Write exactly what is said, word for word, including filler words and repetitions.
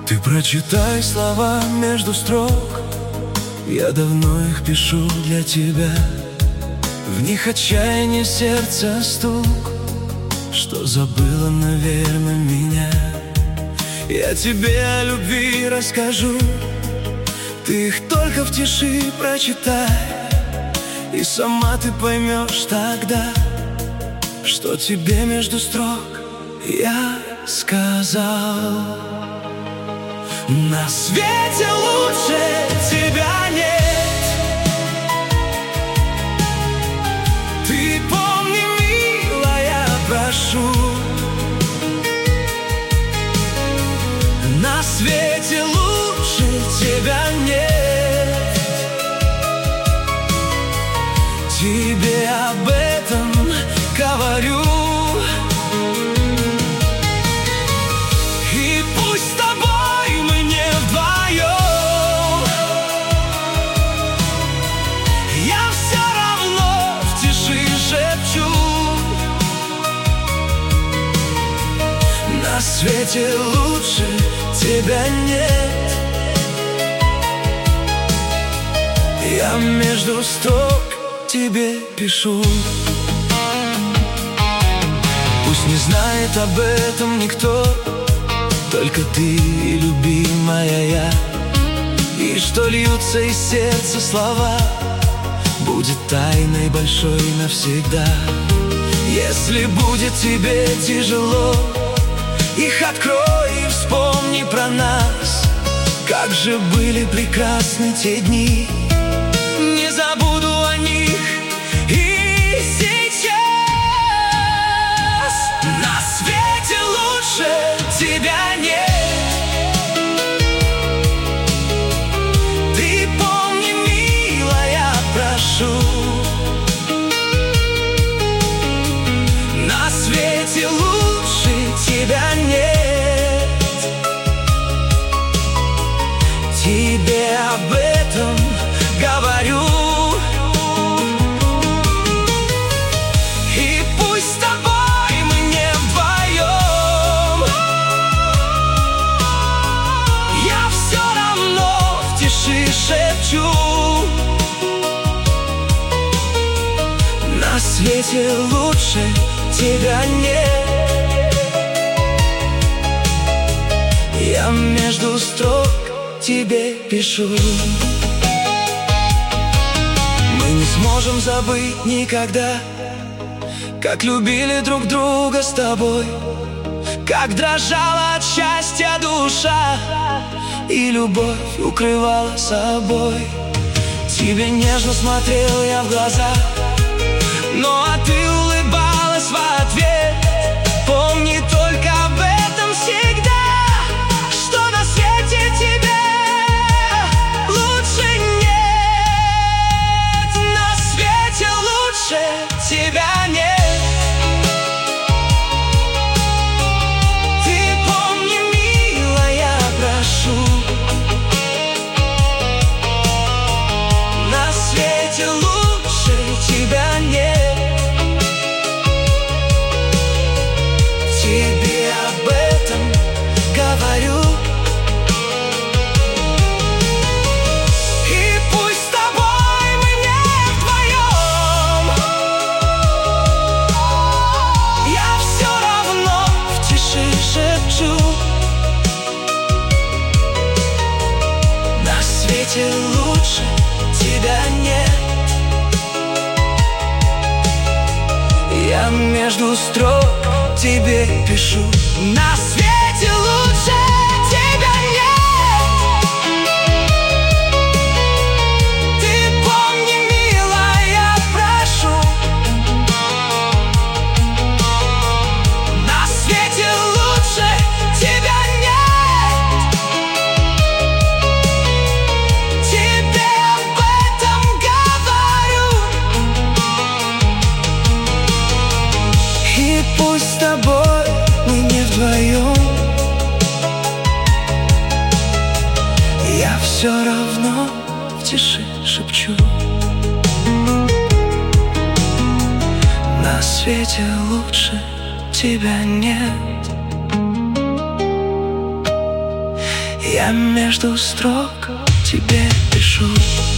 Ты прочитай слова между строк, я давно их пишу для тебя. В них отчаяние, сердца стук, что забыла, наверное, меня. Я тебе о любви расскажу, ты их только в тиши прочитай, и сама ты поймешь тогда, что тебе между строк я сказал. На свете лучше тебя нет. Ты помни, милая, прошу, на свете лучше тебя нет. Тебе об этом говорю. И пусть с тобой мы не вдвоем, я все равно в тиши шепчу. На свете лучше тебя нет. Я между строк тебе пишу. Пусть не знает об этом никто, только ты и любимая я. И что льются из сердца слова будет тайной большой навсегда. Если будет тебе тяжело, их открой и вспомни про нас. Как же были прекрасны те дни, не забуду о них и сейчас. На свете лучше тебя нет. Ты помни, милая, прошу, на свете лучше тебя нет. Тебе об этом говорю. И пусть с тобой мы не вдвоем, я все равно в тиши шепчу. На свете лучше тебя нет. Я между строк тебе пишу. Мы не сможем забыть никогда, как любили друг друга с тобой, как дрожала от счастья душа, и любовь укрывала собой. Тебе нежно смотрел я в глаза, ну а ты улыбалась в ответ. Помни только об этом всегда, что на свете тебе лучше нет. На свете лучше тебя нет. Ты помни, милая, прошу, на свете лучше тебя нет. Тебе об этом говорю. И пусть с тобой мы не вдвоем, я все равно в тиши шепчу. На свете лучше тебя нет. Я между строк тебе пишу. На свете лучше тебя нет. Ты помни, милая, прошу, на свете лучше тебя нет. Тебе об этом говорю. И пусть с тобой мы не вдвоем, я все равно в тиши шепчу. На свете лучше тебя нет. Я между строк тебе пишу.